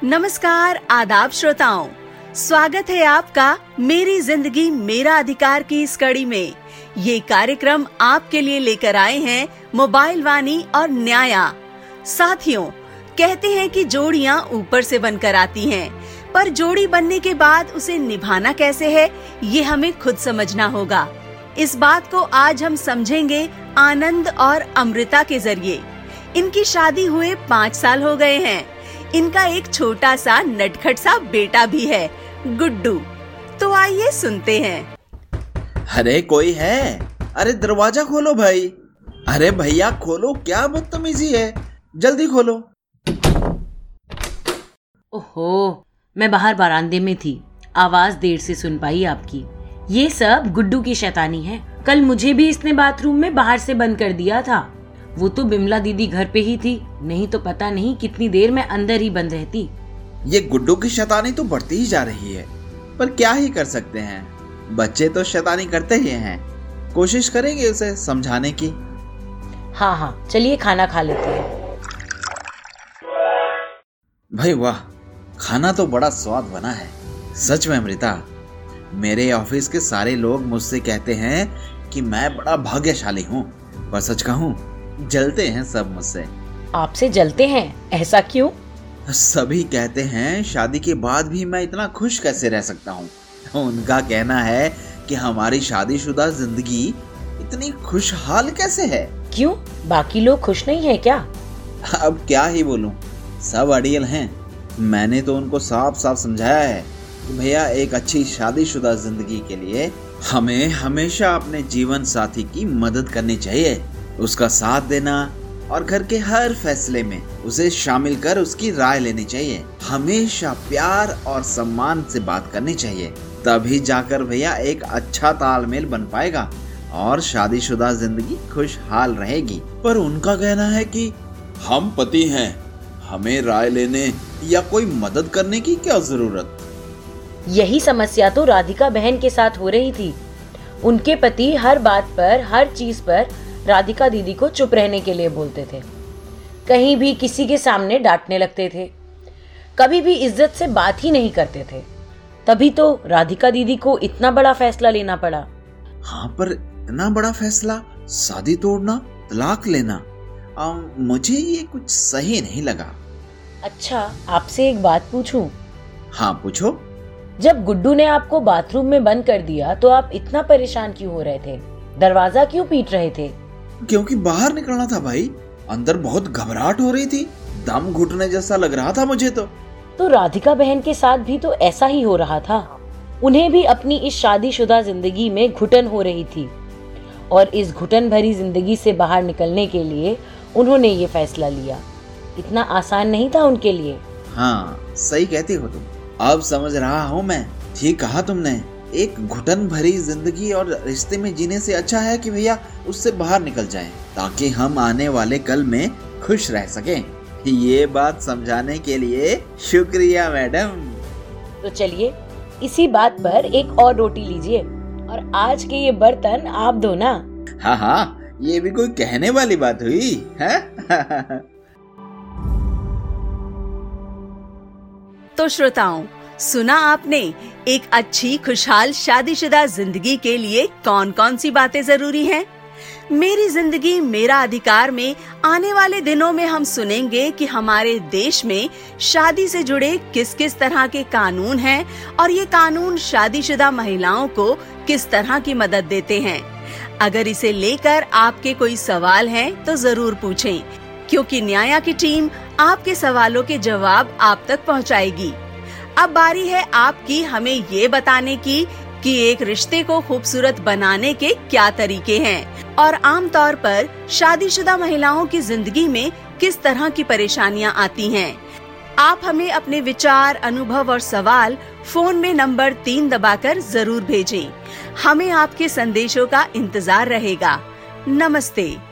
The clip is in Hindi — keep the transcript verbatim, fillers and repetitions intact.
नमस्कार, आदाब श्रोताओं, स्वागत है आपका मेरी जिंदगी मेरा अधिकार की इस कड़ी में। ये कार्यक्रम आपके लिए लेकर आए हैं मोबाइल वाणी और न्याया। साथियों, कहते हैं कि जोड़ियां ऊपर से बनकर आती हैं, पर जोड़ी बनने के बाद उसे निभाना कैसे है, ये हमें खुद समझना होगा। इस बात को आज हम समझेंगे आनंद और अमृता के जरिए। इनकी शादी हुए पाँच साल हो गए हैं। इनका एक छोटा सा नटखट सा बेटा भी है, गुड्डू। तो आइए सुनते हैं। अरे कोई है? अरे दरवाजा खोलो भाई। अरे भैया खोलो, क्या बदतमीजी है, जल्दी खोलो। ओहो, मैं बाहर बरामदे में थी, आवाज देर से सुन पाई आपकी। ये सब गुड्डू की शैतानी है। कल मुझे भी इसने बाथरूम में बाहर से बंद कर दिया था। वो तो बिमला दीदी घर पे ही थी, नहीं तो पता नहीं कितनी देर मैं अंदर ही बंद रहती। ये गुड्डू की शैतानी तो बढ़ती ही जा रही है, पर क्या ही कर सकते हैं, बच्चे तो शैतानी करते ही हैं। कोशिश करेंगे उसे समझाने की। हाँ हाँ, चलिए खाना खा लेते हैं। भाई वाह, खाना तो बड़ा स्वाद बना है। सच में अमृता, मेरे ऑफिस के सारे लोग मुझसे कहते हैं कि मैं बड़ा भाग्यशाली हूँ, पर सच कहूँ जलते हैं सब मुझसे। आपसे जलते हैं? ऐसा क्यों? सभी कहते हैं शादी के बाद भी मैं इतना खुश कैसे रह सकता हूँ। उनका कहना है कि हमारी शादीशुदा जिंदगी इतनी खुशहाल कैसे है। क्यों, बाकी लोग खुश नहीं है क्या? अब क्या ही बोलूं, सब अड़ियल हैं। मैंने तो उनको साफ साफ समझाया है कि भैया, एक अच्छी शादीशुदा जिंदगी के लिए हमें हमेशा अपने जीवन साथी की मदद करनी चाहिए, उसका साथ देना और घर के हर फैसले में उसे शामिल कर उसकी राय लेनी चाहिए। हमेशा प्यार और सम्मान से बात करनी चाहिए, तभी जाकर भैया एक अच्छा तालमेल बन पाएगा और शादीशुदा जिंदगी खुशहाल रहेगी। पर उनका कहना है कि हम पति हैं, हमें राय लेने या कोई मदद करने की क्या जरूरत। यही समस्या तो राधिका बहन के साथ हो रही थी। उनके पति हर बात पर, हर चीज पर राधिका दीदी को चुप रहने के लिए बोलते थे। कहीं भी किसी के सामने डांटने लगते थे, कभी भी इज्जत से बात ही नहीं करते थे। तभी तो राधिका दीदी को इतना बड़ा फैसला लेना पड़ा। हाँ, पर इतना बड़ा फैसला, शादी तोड़ना, तलाक लेना, आ, मुझे ये कुछ सही नहीं लगा। अच्छा, आपसे एक बात पूछूं? हाँ पूछो। जब गुड्डू ने आपको बाथरूम में बंद कर दिया तो आप इतना परेशान क्यों हो रहे थे? दरवाजा क्यों पीट रहे थे? क्योंकि बाहर निकलना था भाई, अंदर बहुत घबराहट हो रही थी, दम घुटने जैसा लग रहा था मुझे तो। तो राधिका बहन के साथ भी तो ऐसा ही हो रहा था। उन्हें भी अपनी इस शादीशुदा जिंदगी में घुटन हो रही थी और इस घुटन भरी जिंदगी से बाहर निकलने के लिए उन्होंने ये फैसला लिया। इतना आसान नहीं था उनके लिए। हाँ, सही कहती हो तुम, अब समझ रहा हूँ मैं। ठीक कहा तुमने, एक घुटन भरी जिंदगी और रिश्ते में जीने से अच्छा है कि भैया उससे बाहर निकल जाएं, ताकि हम आने वाले कल में खुश रह सकें। ये बात समझाने के लिए शुक्रिया मैडम। तो चलिए, इसी बात पर एक और रोटी लीजिए और आज के ये बर्तन आप धोना। हाँ हाँ, ये भी कोई कहने वाली बात हुई है। तो श्रोताओं, सुना आपने, एक अच्छी खुशहाल शादीशुदा जिंदगी के लिए कौन कौन सी बातें जरूरी हैं? मेरी जिंदगी मेरा अधिकार में आने वाले दिनों में हम सुनेंगे कि हमारे देश में शादी से जुड़े किस किस तरह के कानून हैं और ये कानून शादीशुदा महिलाओं को किस तरह की मदद देते हैं। अगर इसे लेकर आपके कोई सवाल हैं तो जरूर पूछें, क्योंकि न्याया की टीम आपके सवालों के जवाब आप तक पहुंचाएगी। अब बारी है आपकी हमें ये बताने की कि एक रिश्ते को खूबसूरत बनाने के क्या तरीके हैं और आमतौर पर शादीशुदा महिलाओं की जिंदगी में किस तरह की परेशानियां आती हैं। आप हमें अपने विचार, अनुभव और सवाल फोन में नंबर तीन दबाकर जरूर भेजें। हमें आपके संदेशों का इंतजार रहेगा। नमस्ते।